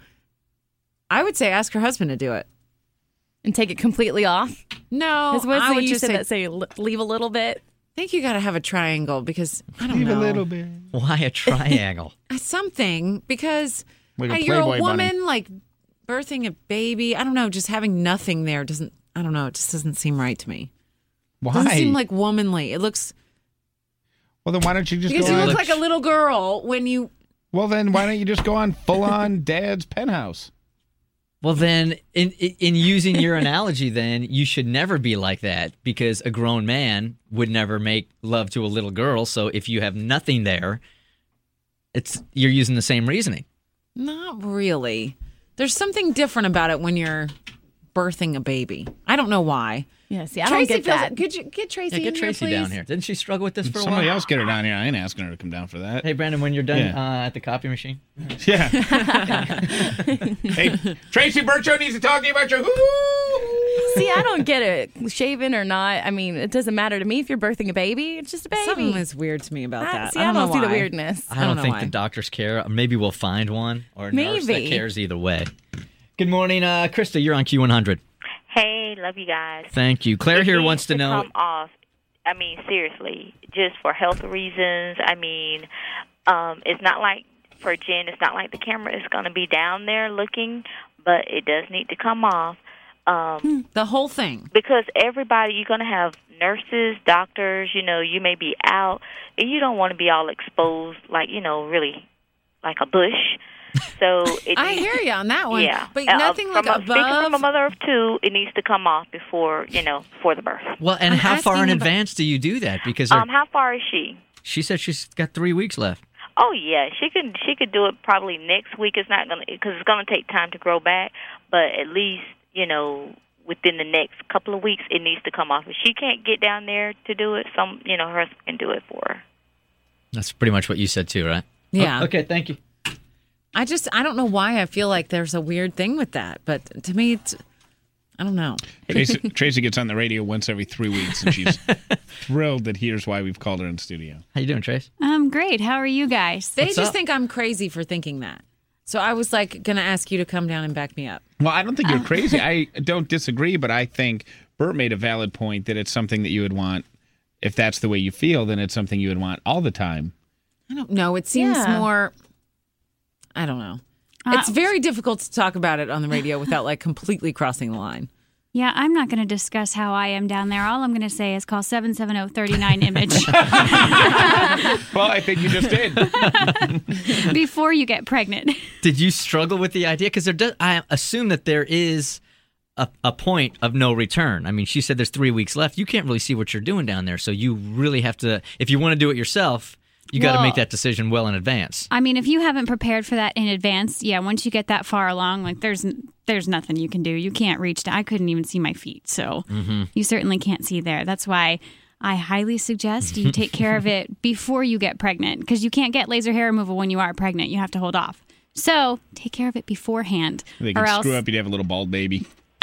I would say ask her husband to do it. And take it completely off? No. Because what's I the would you just said say, that say l- leave a little bit? I think you got to have a triangle because I don't Leave know. a little bit. Why a triangle? Something because Like a uh, you're a Playboy woman, bunny. like birthing a baby. I don't know. Just having nothing there doesn't. I don't know. It just doesn't seem right to me. Why? Doesn't seem like womanly. It looks well, then why don't you just because go you on? look like a little girl when you. Well, then why don't you just go on full-on Dad's penthouse? Well, then, in, in in using your analogy, then you should never be like that because a grown man would never make love to a little girl. So if you have nothing there, it's you're using the same reasoning. Not really. There's something different about it when you're birthing a baby. I don't know why. Yeah, see, I Tracy don't get feels- that. Could you get Tracy? Yeah, get in Tracy here, down please? here. Didn't she struggle with this for a Somebody while? else get her down here. I ain't asking her to come down for that. Hey, Brandon, when you're done Yeah. uh, at the copy machine. Yeah. Hey, Tracy Bircho needs to talk to you about your hoo. See, I don't get it. Shaven or not, I mean, it doesn't matter to me if you're birthing a baby. It's just a baby. Something is weird to me about I- that. see, I don't, I don't know see the why. weirdness. I don't, know think why. the doctors care. Maybe we'll find one or a nurse that Maybe. cares either way. Good morning, uh, Krista. You're on Q one hundred. Hey, love you guys. Thank you. Claire It here needs wants to know. Come off. I mean, seriously, just for health reasons. I mean, um, it's not like for Jen. It's not like the camera is going to be down there looking, but it does need to come off. Um, the whole thing. Because everybody, you're going to have nurses, doctors. You know, you may be out, and you don't want to be all exposed, like you know, really, like a bush. So it I needs- hear you on that one. Yeah, But Uh, nothing from like a, above. Speaking from a mother of two, it needs to come off before you know, before the birth. Well, and I'm how far in asking about- advance do you do that? Because Um, how far is she? she said she's got three weeks left. Oh yeah, she could she could do it probably next week. It's not gonna because it's gonna take time to grow back, but at least you know within the next couple of weeks it needs to come off. If she can't get down there to do it, some you know her husband can do it for her. That's pretty much what you said too, right? Yeah. Oh, okay, thank you. I just I don't know why I feel like there's a weird thing with that, but to me it's I don't know. Tracy, Tracy gets on the radio once every three weeks, and she's thrilled that here's why we've called her in studio. How you doing, Trace? I'm great. How are you guys? They just think I'm crazy for thinking that. So I was like going to ask you to come down and back me up. Well, I don't think you're crazy. I don't disagree, but I think Bert made a valid point that it's something that you would want. If that's the way you feel, then it's something you would want all the time. I don't know. It seems Yeah. more I don't know. Uh, It's very difficult to talk about it on the radio without like completely crossing the line. Yeah, I'm not going to discuss how I am down there. All I'm going to say is call seven seven zero, three nine image Well, I think you just did. before you get pregnant. Did you struggle with the idea? Because there does, I assume that there is a, a point of no return. I mean, she said there's three weeks left. You can't really see what you're doing down there, so you really have to. If you want to do it yourself, you got to Well- make that decision well in advance. I mean, if you haven't prepared for that in advance, yeah, once you get that far along, like there's there's nothing you can do. You can't reach down. I couldn't even see my feet, so Mm-hmm. you certainly can't see there. That's why I highly suggest you take care of it before you get pregnant, because you can't get laser hair removal when you are pregnant. You have to hold off. So take care of it beforehand, They or can else, screw up. You'd have a little bald baby.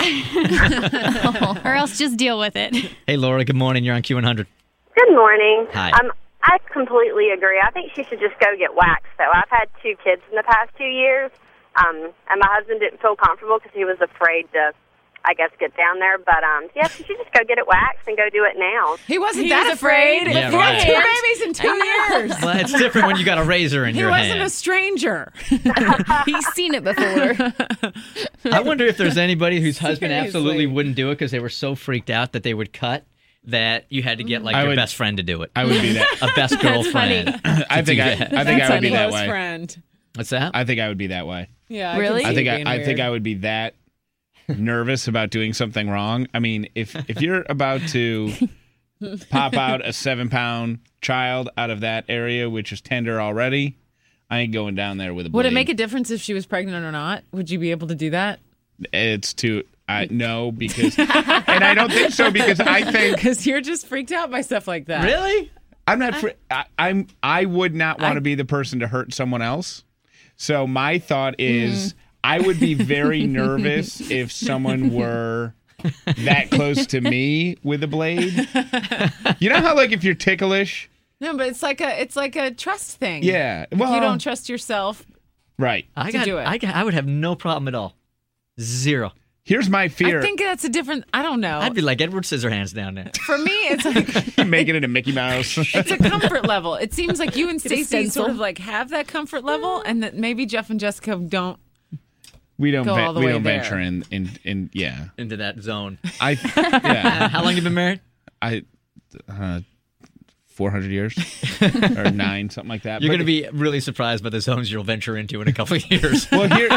or else just deal with it. Hey, Laura. Good morning. You're on Q one hundred. Good morning. Hi. Um, I completely agree. I think she should just go get waxed, though. I've had two kids in the past two years, um, and my husband didn't feel comfortable because he was afraid to I guess, get down there. But um, yeah, you should just go get it waxed and go do it now. He wasn't He that was afraid. afraid. Yeah, He had right. two babies in two years. Well, it's different when you got a razor in He your wasn't hand. a stranger. He's seen it before. I wonder if there's anybody whose husband Seriously. absolutely wouldn't do it because they were so freaked out that they would cut that you had to get like I your would- best friend to do it. I would be that. A best girlfriend. I think I, I think I would be that Close way. friend. What's that? I think I would be that way. Yeah. I Really? can I see think it I, being I think weird. I would be that nervous about doing something wrong. I mean, if if you're about to pop out a seven pound child out of that area, which is tender already, I ain't going down there with a blade. Would it make a difference if she was pregnant or not? Would you be able to do that? It's too. I no because, and I don't think so because I think Because you're just freaked out by stuff like that. Really? I'm not. Fr- I, I'm. I would not want I- to be the person to hurt someone else. So my thought is, I would be very nervous if someone were that close to me with a blade. You know how, like, if you're ticklish, No, but it's like a it's like a trust thing. yeah. If Well, you don't trust yourself. right. I To got, do it. I got, I would have no problem at all. Zero. Here's my fear: I think that's a different. I don't know. I'd be like Edward Scissorhands down there. For me, it's like making it a Mickey Mouse. it's a comfort level. It seems like you and Get a Stacey stencil. sort of like have that comfort level, and that maybe Jeff and Jessica don't. we don't. Go ven- all the we way don't there. venture in. In. In. Yeah. Into that zone. I. Yeah. How long you been married? I. Uh, Four hundred years or nine, something like that. You're But- going to be really surprised by the zones you'll venture into in a couple of years. Well, here,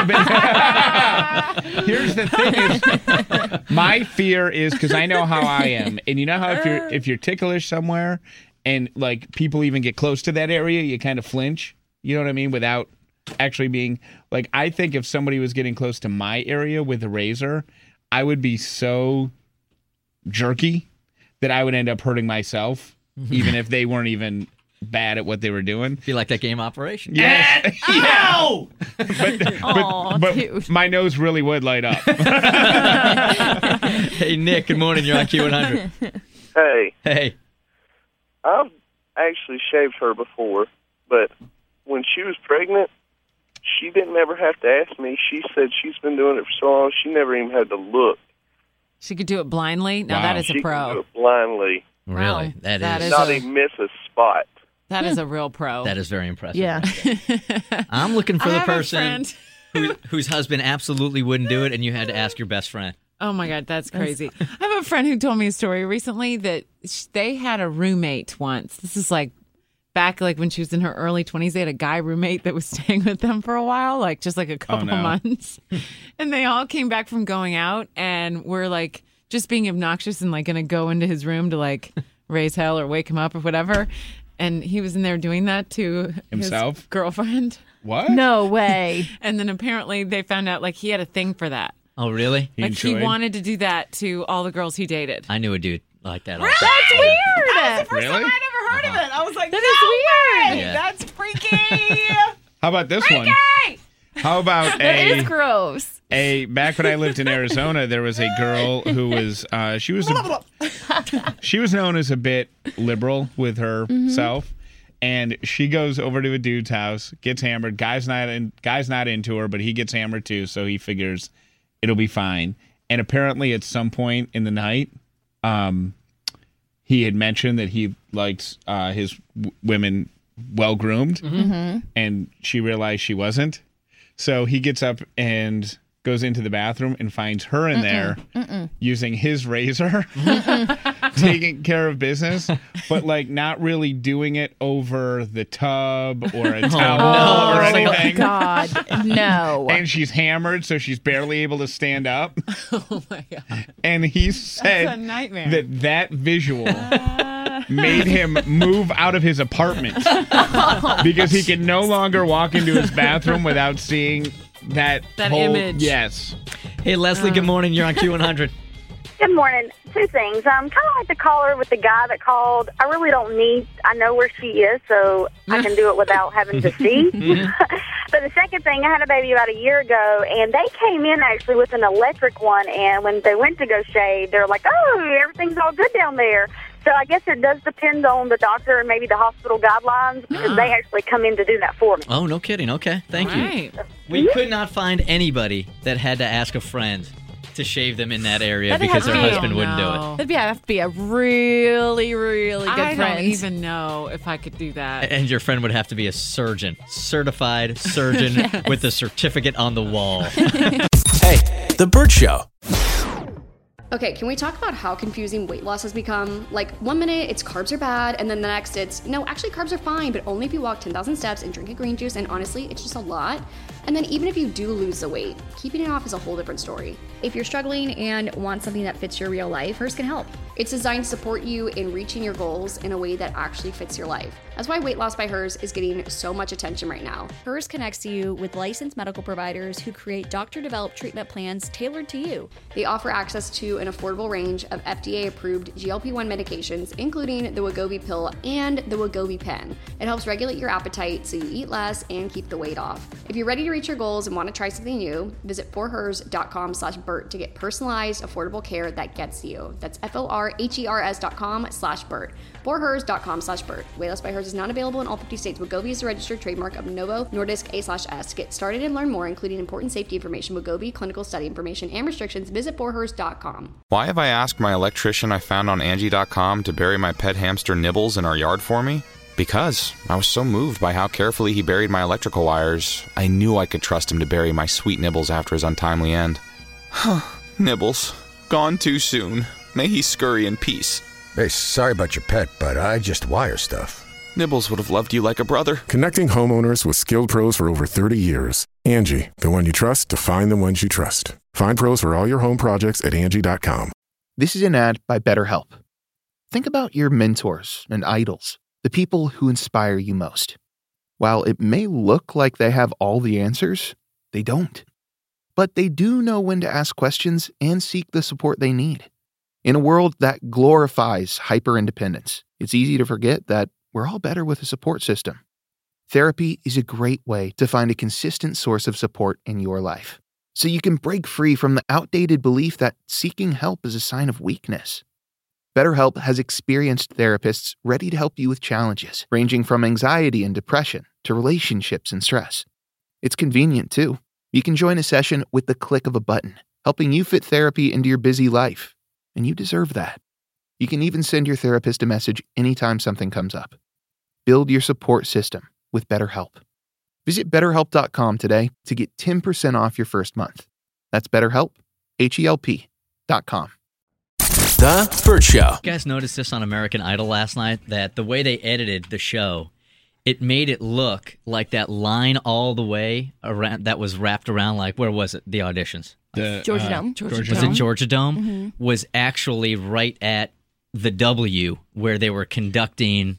but here's the thing: is my fear is because I know how I am, and you know how if you're if you're ticklish somewhere, and like people even get close to that area, you kind of flinch. You know what I mean? Without actually being like, I think if somebody was getting close to my area with a razor, I would be so jerky that I would end up hurting myself, even if they weren't even bad at what they were doing. Be like that game Operation. Yes. Ow! but but, Aw, but dude. my nose really would light up. Hey, Nick, good morning. You're on Q one hundred. Hey, Hey. I've actually shaved her before, but when she was pregnant, she didn't ever have to ask me. She said she's been doing it for so long, she never even had to look. She could do it blindly. Now that is she a can pro. do it blindly. Really? Wow. That That is, is Not a- even miss a spot. That is a real pro. that is very impressive. Yeah. I'm looking for I the have a person friend- who, whose husband absolutely wouldn't do it, and you had to ask your best friend. Oh my God, that's crazy. I have a friend who told me a story recently that sh- they had a roommate once. This is like back like when she was in her early twenties. They had a guy roommate that was staying with them for a while, like just like a couple no. months. And they all came back from going out and were like just being obnoxious and like going to go into his room to like raise hell or wake him up or whatever. And he was in there doing that to Himself? his girlfriend. What? No way. And then apparently they found out like he had a thing for that. Oh, really? He Like he enjoyed? wanted to do that to all the girls he dated. I knew a dude like that. Also. That's weird. That's the first Really? time I never heard of it. I was like, That no is weird. way! Yeah. That's freaky. How about this one? How about That a is gross. a back when I lived in Arizona, there was a girl who was uh, she was a, she was known as a bit liberal with herself, and she goes over to a dude's house, gets hammered. Guy's not in, guy's not into her, but he gets hammered too, so he figures it'll be fine. And apparently, at some point in the night, um, he had mentioned that he liked uh, his w- women well groomed, Mm-hmm. and she realized she wasn't. So he gets up and goes into the bathroom and finds her in there Mm-mm. using his razor, taking care of business, but like not really doing it over the tub or a towel or Oh, anything. God, no. And she's hammered, so she's barely able to stand up. Oh my God. And he said a nightmare. that that visual made him move out of his apartment because he can no longer walk into his bathroom without seeing that That whole, image. Yes. Hey, Leslie, good morning. You're on Q one hundred. Good morning. Two things. Um, kind of like the caller with the guy that called. I really don't need. I know where she is, so I can do it without having to see. But the second thing, I had a baby about a year ago, and they came in actually with an electric one. And when they went to go shave, they're like, "Oh, everything's all good down there." So I guess it does depend on the doctor and maybe the hospital guidelines because they actually come in to do that for me. Oh, no kidding. Okay. Thank Right. you. We could not find anybody that had to ask a friend to shave them in that area That'd because have her to be- husband wouldn't do it. That'd be, have to be a really, really good I friend. don't even know if I could do that. And your friend would have to be a surgeon, certified surgeon Yes. with a certificate on the wall. Hey, The Burt Show. Okay, can we talk about how confusing weight loss has become? Like, one minute it's carbs are bad, and then the next it's, no, actually carbs are fine, but only if you walk ten thousand steps and drink a green juice, and honestly, it's just a lot. And then even if you do lose the weight, keeping it off is a whole different story. If you're struggling and want something that fits your real life, Hers can help. It's designed to support you in reaching your goals in a way that actually fits your life. That's why Weight Loss by Hers is getting so much attention right now. Hers connects you with licensed medical providers who create doctor-developed treatment plans tailored to you. They offer access to an affordable range of F D A-approved G L P one medications, including the Wegovy pill and the Wegovy pen. It helps regulate your appetite so you eat less and keep the weight off. If you're ready to reach your goals and want to try something new, visit forhers.com slash Burt to get personalized, affordable care that gets you. That's F-O-R-H-E-R-S dot com slash Burt. forhers.com slash Burt. Weight Loss by Hers is not available in all fifty states. Wegovy is a registered trademark of Novo Nordisk A slash S. Get started and learn more, including important safety information, Wegovy, clinical study information, and restrictions. Visit forhers dot com. Why have I asked my electrician I found on Angie dot com to bury my pet hamster Nibbles in our yard for me? Because I was so moved by how carefully he buried my electrical wires, I knew I could trust him to bury my sweet Nibbles after his untimely end. Nibbles, gone too soon. May he scurry in peace. Hey, sorry about your pet, but I just wire stuff. Nibbles would have loved you like a brother. Connecting homeowners with skilled pros for over thirty years. Angie, the one you trust to find the ones you trust. Find pros for all your home projects at Angie dot com. This is an ad by BetterHelp. Think about your mentors and idols, the people who inspire you most. While it may look like they have all the answers, they don't. But they do know when to ask questions and seek the support they need. In a world that glorifies hyper-independence, it's easy to forget that we're all better with a support system. Therapy is a great way to find a consistent source of support in your life, so you can break free from the outdated belief that seeking help is a sign of weakness. BetterHelp has experienced therapists ready to help you with challenges ranging from anxiety and depression to relationships and stress. It's convenient, too. You can join a session with the click of a button, helping you fit therapy into your busy life. And you deserve that. You can even send your therapist a message anytime something comes up. Build your support system with BetterHelp. Visit better help dot com today to get ten percent off your first month. That's BetterHelp, H E L P dot com. The Burt Show. You guys noticed this on American Idol last night, that the way they edited the show, it made it look like that line all the way around that was wrapped around, like, where was it? The auditions. The, Georgia uh, Dome. Georgia was Dome. it Georgia Dome? Mm-hmm. Was actually right at the W where they were conducting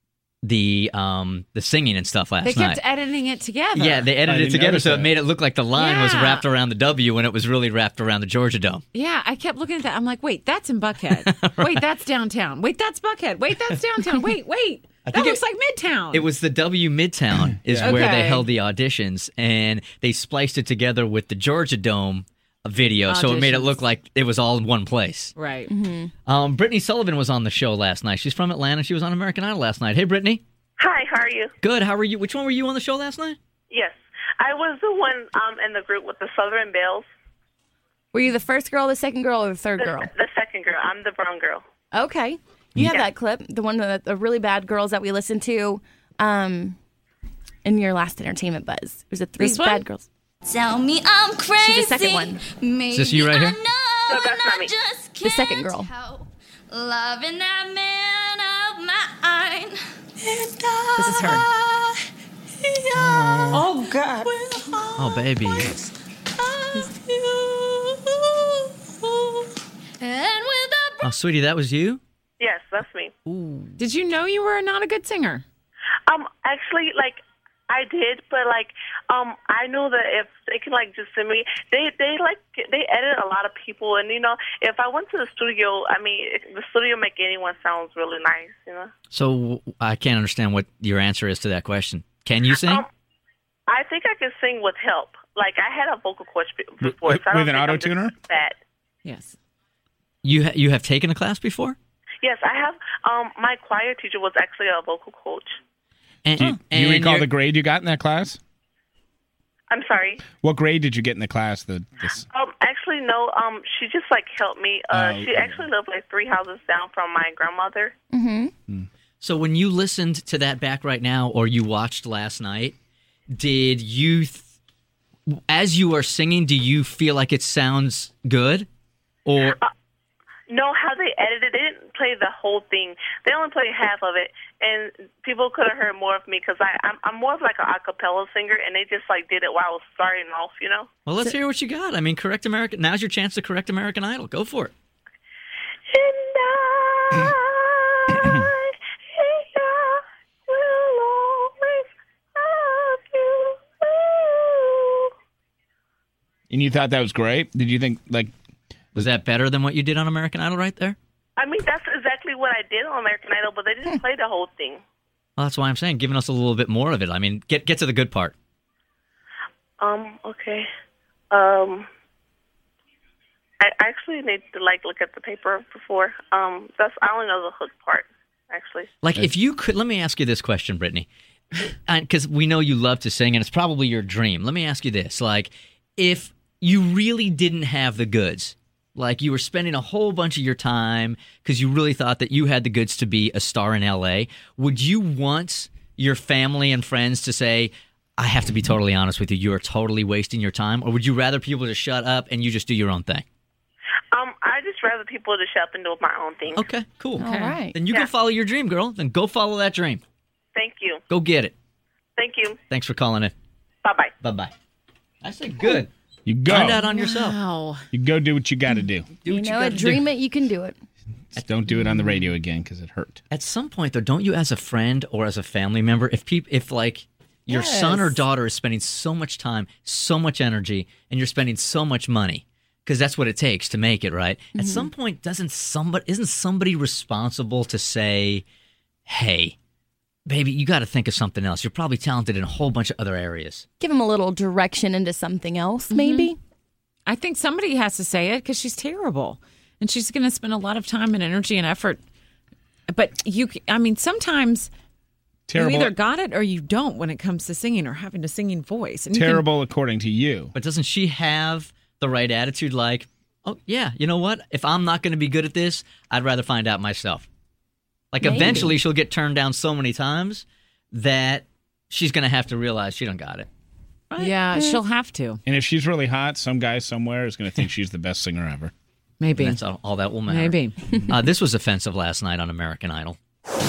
the um the singing and stuff last They kept night. editing it together. Yeah, they edited it together, so that. it made it look like the line was Yeah. wrapped around the W when it was really wrapped around the Georgia Dome. Yeah, I kept looking at that. I'm like, wait, that's in Buckhead. Wait, that's downtown. Wait, that's Buckhead. Wait, that's downtown. Wait, wait. I That think looks like Midtown. It was the W Midtown is Yeah. where they Okay. held the auditions, and they spliced it together with the Georgia Dome video, so it made it Auditions. look like it was all in one place. Right. Um, Brittany Sullivan was on the show last night. She's from Atlanta. She was on American Idol last night. Hey, Brittany. Hi, how are you? Good. How are you? Which one were you on the show last night? Yes. I was the one um, in the group with the Southern Bells. Were you the first girl, the second girl, or the third The, girl? the second girl. I'm the brown girl. Okay. You have that clip, the one that the really bad girls that we listened to um, in your last Entertainment Buzz. It was the three This one? bad girls. Tell me I'm crazy. She's the second one. Is this you right here? No, that's not me. The second girl. Loving that man of mine. This is her. Oh, God. Oh, baby. And with a Oh, sweetie, that was you? Yes, that's me. Did you know you were not a good singer? Um, actually, like, I did, but, like, um, I knew that if they could, like, just send me, they, they, like, they edit a lot of people, and, you know, if I went to the studio, I mean, the studio make anyone sounds really nice, you know? So I can't understand what your answer is to that question. Can you sing? Um, I think I can sing with help. Like, I had a vocal coach be- before. With- so I don't with an think I'm auto-tuner? just Bad. Yes. You ha- you have taken a class before? Yes, I have. Um, my choir teacher was actually a vocal coach. And, Do you, do you and recall you're- the grade you got in that class? I'm sorry. What grade did you get in the class? The this... Um, actually, actually no. Um, she just like helped me. Uh, Oh, she actually lived like three houses down from my grandmother. Mm-hmm. So when you listened to that back right now, or you watched last night, did you, th- as you are singing, do you feel like it sounds good, or? Uh, no, how they edited it, they didn't play the whole thing. They only played half of it, and people could have heard more of me because I'm I'm more of like an a cappella singer, and they just like did it while I was starting off, you know. Well, let's hear what you got. I mean, correct American. Now's your chance to correct American Idol. Go for it. And you thought that was great? Did you think, like... Was that better than what you did on American Idol right there? I mean, that's exactly what I did on American Idol, but they didn't play the whole thing. Well, that's why I'm saying giving us a little bit more of it. I mean, get get to the good part. Um, okay. Um, I actually need to, like, look at the paper before. Um, that's, I only know the hook part, actually. Like, if you could, let me ask you this question, Brittany, because we know you love to sing, and it's probably your dream. Let me ask you this. Like, if you really didn't have the goods, like you were spending a whole bunch of your time because you really thought that you had the goods to be a star in L A, would you want your family and friends to say, I have to be totally honest with you, you are totally wasting your time? Or would you rather people to shut up and you just do your own thing? Um, I just rather people to shut up and do my own thing. Okay, cool. All right. Then you Yeah. go follow your dream, girl. Then go follow that dream. Thank you. Go get it. Thank you. Thanks for calling in. Bye-bye. Bye-bye. I said good. You go. Find out on yourself. Wow. You go do what you got to do. Do You what know gotta it, dream do. it, you can do it. Just don't do it on the radio again because it hurt. At some point, though, don't you, as a friend or as a family member, if peop, if like your Yes. son or daughter is spending so much time, so much energy, and you're spending so much money, because that's what it takes to make it, right? At Mhm. some point, doesn't somebody isn't somebody responsible to say, "Hey, baby, you got to think of something else. You're probably talented in a whole bunch of other areas." Give him a little direction into something else, maybe. I think somebody has to say it because she's terrible. And she's going to spend a lot of time and energy and effort. But you, I mean, sometimes Terrible. you either got it or you don't when it comes to singing or having a singing voice. And you can- Terrible according to you. But doesn't she have the right attitude? Like, oh, yeah, you know what? If I'm not going to be good at this, I'd rather find out myself. Like, Maybe. eventually she'll get turned down so many times that she's going to have to realize she don't got it. Yeah, she'll have to. And if she's really hot, some guy somewhere is going to think she's the best singer ever. Maybe. And that's all, all that will matter. Maybe. uh, this was offensive last night on American Idol.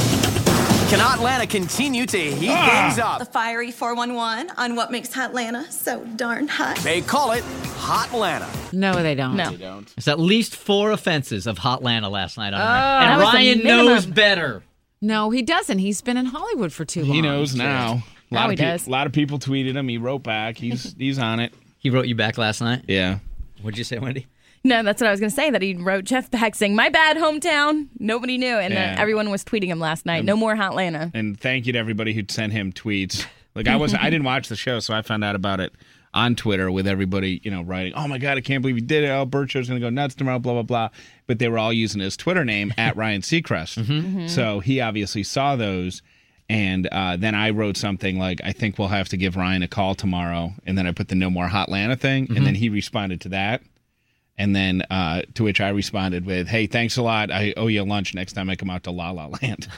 Can Hotlanta continue to heat Ah. things up? The fiery four one one on what makes Hotlanta so darn hot. They call it Hotlanta. No, they don't. No. They don't. It's at least four offenses of Hotlanta last night on Oh, American that And was the Ryan minimum. knows better. No, he doesn't. He's been in Hollywood for too long. He knows now. A lot, Now of he pe- does. a lot of people tweeted him. He wrote back. He's he's on it. He wrote you back last night? Yeah. What'd you say, Wendy? No, that's what I was going to say, that he wrote Jeff back saying, my bad, hometown. Nobody knew. And Yeah. uh, everyone was tweeting him last night. Um, No more Hotlanta. And thank you to everybody who sent him tweets. Like I was, I didn't watch the show, so I found out about it on Twitter with everybody, you know, writing, "Oh my god, I can't believe you did it! Oh, Bert Show's gonna go nuts tomorrow." Blah blah blah. But they were all using his Twitter name at Ryan Seacrest. Mm-hmm. So he obviously saw those. And uh, then I wrote something like, I think we'll have to give Ryan a call tomorrow. And then I put the no more Hotlanta thing. Mm-hmm. And then he responded to that. And then uh, to which I responded with, hey, thanks a lot. I owe you lunch next time I come out to La La Land.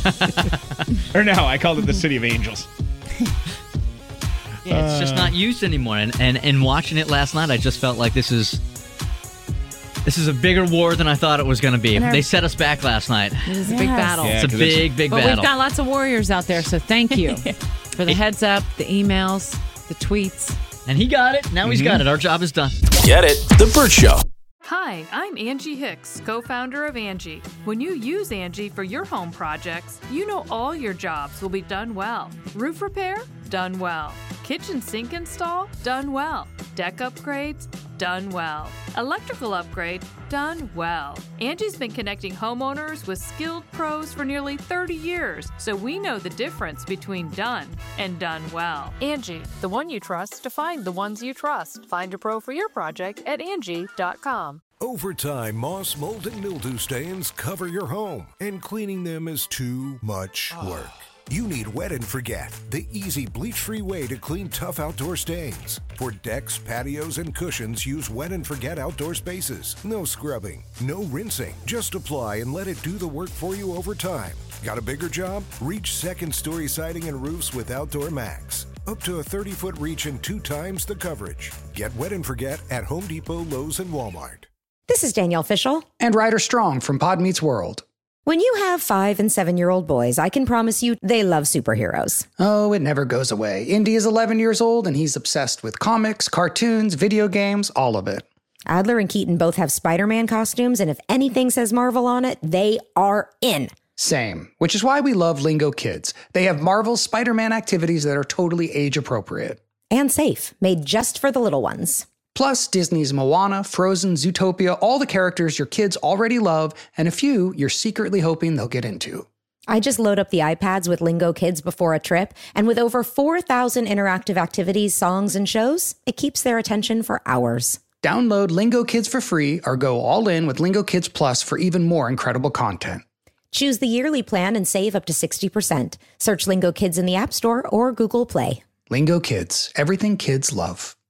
Or no, I called it the City of Angels. Yeah, it's just Uh. not used anymore. And, and and watching it last night, I just felt like this is this is a bigger war than I thought it was going to be. And our- They set us back last night. It is a big Yes. battle. Yeah, It's a 'cause it's- big, big but battle. we've got lots of warriors out there, so thank you for the heads up, the emails, the tweets. And he got it. Now he's got it. Our job is done. Get it? The Bert Show. Hi, I'm Angie Hicks, co-founder of Angie. When you use Angie for your home projects, you know all your jobs will be done well. Roof repair? Done well. Kitchen sink install? Done well. Deck upgrades? Done well. Electrical upgrade? Done well. Angie's been connecting homeowners with skilled pros for nearly thirty years, so we know the difference between done and done well. Angie, the one you trust to find the ones you trust. Find a pro for your project at Angie dot com. Over time, moss, mold, and mildew stains cover your home, and cleaning them is too much work. You need Wet and Forget, the easy bleach-free way to clean tough outdoor stains. For decks, patios, and cushions, use Wet and Forget outdoor spaces. No scrubbing, no rinsing. Just apply and let it do the work for you over time. Got a bigger job? Reach second-story siding and roofs with Outdoor Max. Up to a thirty-foot reach and two times the coverage. Get Wet and Forget at Home Depot, Lowe's, and Walmart. This is Danielle Fishel. And Ryder Strong from Pod Meets World. When you have five and seven-year-old boys, I can promise you they love superheroes. Oh, it never goes away. Indy is eleven years old, and he's obsessed with comics, cartoons, video games, all of it. Adler and Keaton both have Spider-Man costumes, and if anything says Marvel on it, they are in. Same, which is why we love Lingo Kids. They have Marvel's Spider-Man activities that are totally age-appropriate. And safe, made just for the little ones. Plus, Disney's Moana, Frozen, Zootopia, all the characters your kids already love, and a few you're secretly hoping they'll get into. I just load up the iPads with Lingo Kids before a trip, and with over four thousand interactive activities, songs, and shows, it keeps their attention for hours. Download Lingo Kids for free or go all in with Lingo Kids Plus for even more incredible content. Choose the yearly plan and save up to sixty percent. Search Lingo Kids in the App Store or Google Play. Lingo Kids, everything kids love.